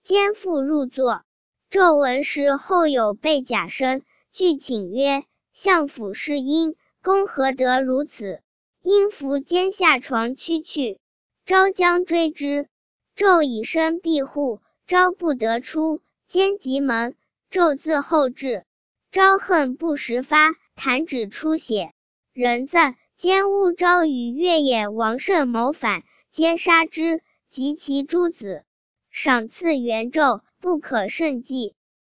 肩负入座。纣闻时后有备甲声，具请曰：相府是阴，公何得如此？因伏肩下床趋去。昭将追之，纣以身庇护，昭不得出，肩急门，纣自后至。昭恨不时发，弹指出血。人赞奸诬昭与越野王慎谋反，皆杀之，及其诸子。赏赐元纣，不可胜计。